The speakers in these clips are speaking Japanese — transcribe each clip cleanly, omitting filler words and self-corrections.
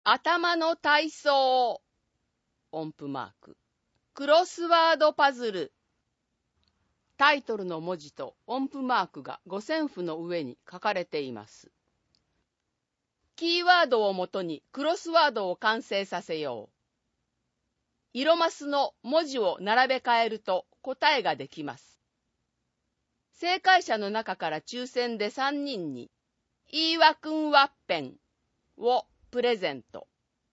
頭の体操。音符マーク。クロスワードパズル。タイトルの文字と音符マークが五線譜の上に書かれています。キーワードをもとにクロスワードを完成させよう。色マスの文字を並べ替えると答えができます。正解者の中から抽選で3人に、いいわくんワッペンをプレゼント。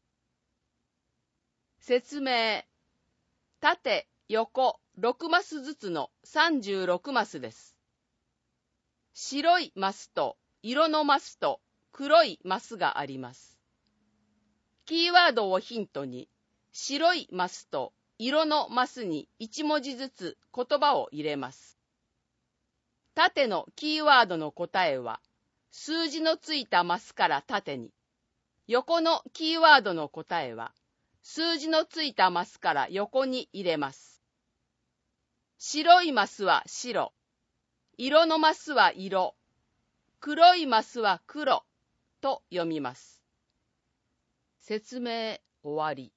説明。縦、横、6マスずつの36マスです。白いマスと色のマスと黒いマスがあります。キーワードをヒントに、白いマスと色のマスに1文字ずつ言葉を入れます。縦のキーワードの答えは、数字のついたマスから縦に。横のキーワードの答えは、数字のついたマスから横に入れます。白いマスは白、色のマスは色、黒いマスは黒と読みます。説明終わり。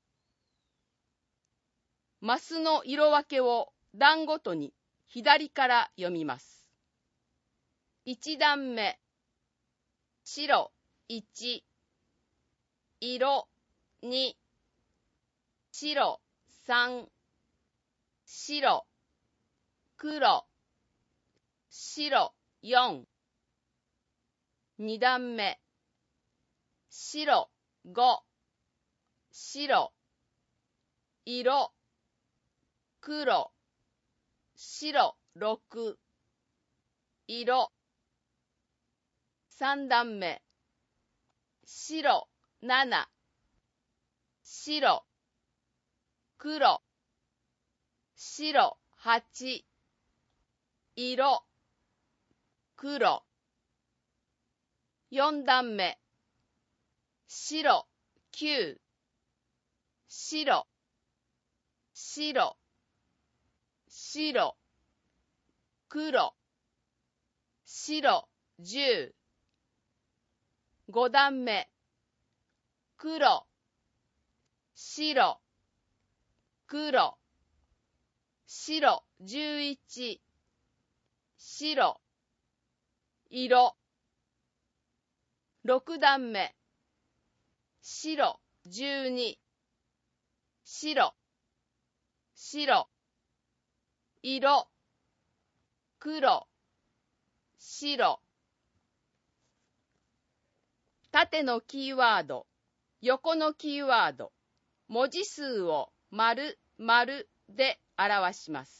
マスの色分けを段ごとに左から読みます。1段目、白1、色2、白3、白、黒、白4。2段目、白5、白、色、黒、白6、色。3段目、白7、白、黒、白8、色、黒。4段目、白9、白、白、白、黒、白10。5段目、黒、白、黒、白11、白、色。6段目、白12、白、白、色、黒、白。縦のキーワード、横のキーワード、文字数を丸、丸で表します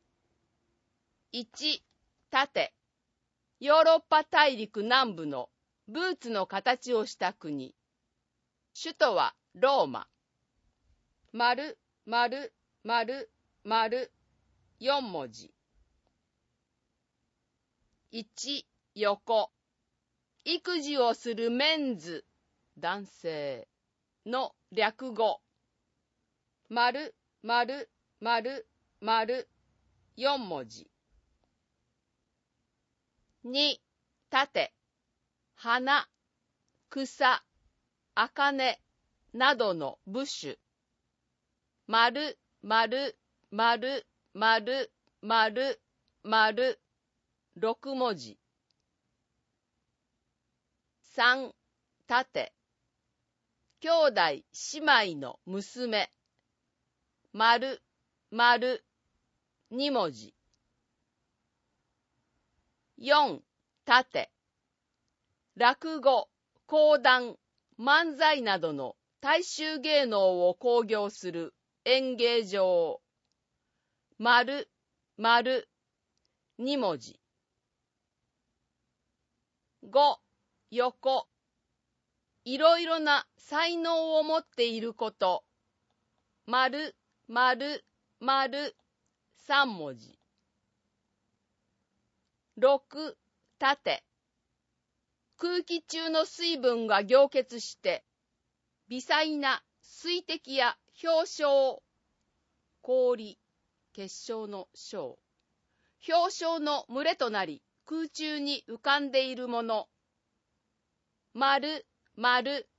。1、縦、ヨーロッパ大陸南部のブーツの形をした国。首都はローマ。丸、丸、丸、丸、4文字。1、横。育児をするメンズ、男性の略語。丸、丸、丸、丸、4文字。2、縦。花、草、茜などの部首。丸、丸、丸、丸、丸、丸、6文字。3、縦。兄弟姉妹の娘。丸、丸、2文字。4、縦。落語、講談、漫才などの大衆芸能を興行する演芸場。丸、丸、2文字。5、横。いろいろな才能を持っていること。丸、丸、丸、3文字。6、縦。空気中の水分が凝結して、微細な水滴や氷晶、氷、結晶の晶、氷晶の群れとなり空中に浮かんでいるもの。丸、丸、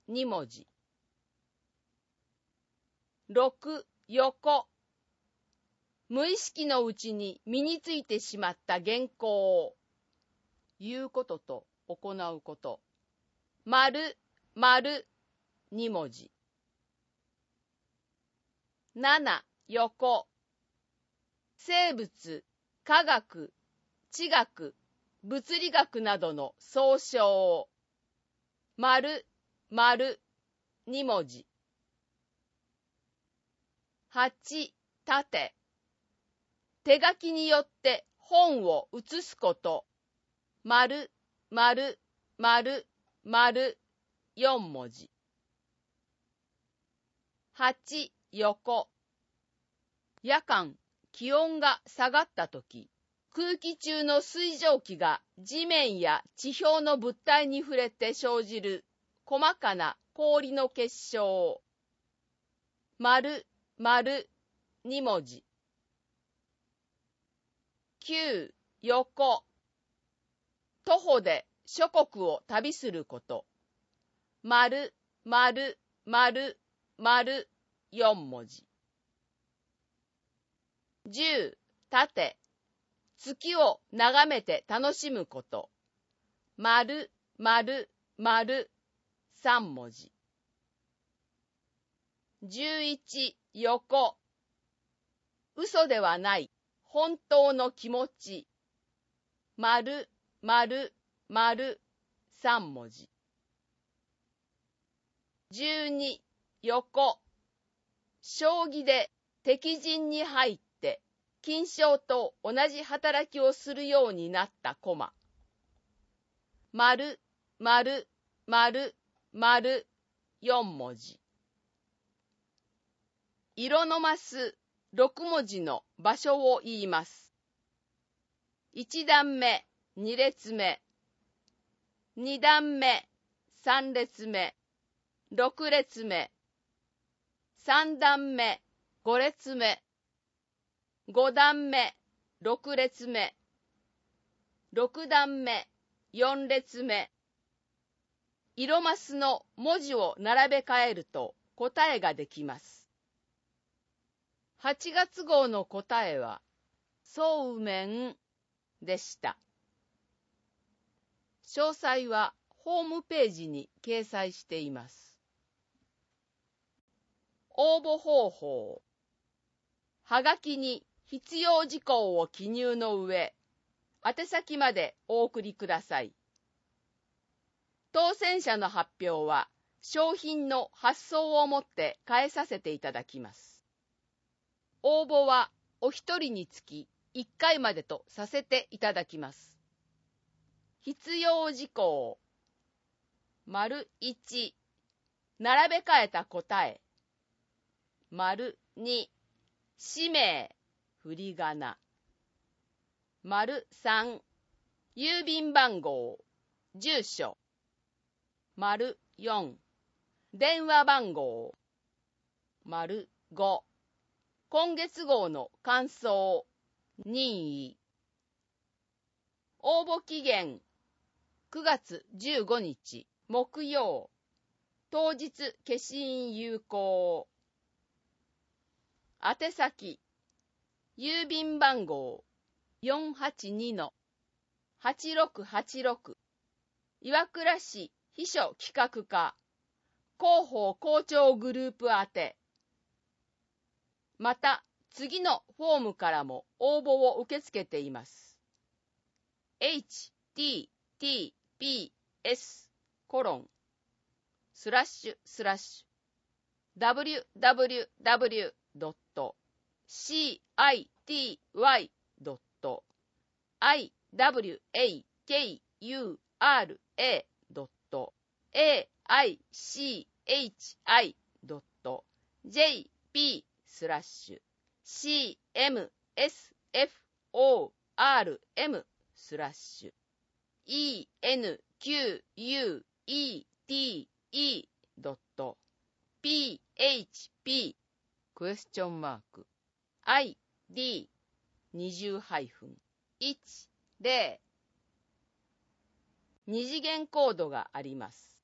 2文字。6、横。無意識のうちに身についてしまった原稿を言うことと行うこと。丸、丸、2文字。7、横。生物、科学、地学、物理学などの総称。丸、丸、2文字。8、縦。手書きによって本を写すこと。丸、丸、丸、丸、4文字。8、横。夜間、気温が下がったとき、空気中の水蒸気が地面や地表の物体に触れて生じる細かな氷の結晶。丸、丸、2文字。9、横。徒歩で諸国を旅すること。丸、丸、丸、丸、4文字。10、縦。月を眺めて楽しむこと。丸、丸、丸、3文字。11、横。嘘ではない、本当の気持ち。丸、丸、丸、3文字。12、横。将棋で敵陣に入って金将と同じ働きをするようになった駒。丸、丸、丸、丸、4文字。色のマス6文字の場所を言います。1段目、2列目。2段目、3列目。6列目。3段目、5列目。5段目、6列目。6段目、4列目。色マスの文字を並べ替えると答えができます。8月号の答えは、そうめんでした。詳細はホームページに掲載しています。応募方法。はがきに必要事項を記入の上、宛先までお送りください。当選者の発表は、商品の発送をもって返させていただきます。応募はお一人につき1回までとさせていただきます。必要事項。丸1、並べ替えた答え。丸2、氏名、振り仮名。丸3、郵便番号、住所。丸4、電話番号。丸5、今月号の感想、任意。応募期限、9月15日、木曜。当日消印有効。宛先、郵便番号 482-8686 岩倉市秘書企画課広報校長グループ宛て。また次のフォームからも応募を受け付けています。http://www.cite-y.enquete.php ID 20-10 二次元コードがあります。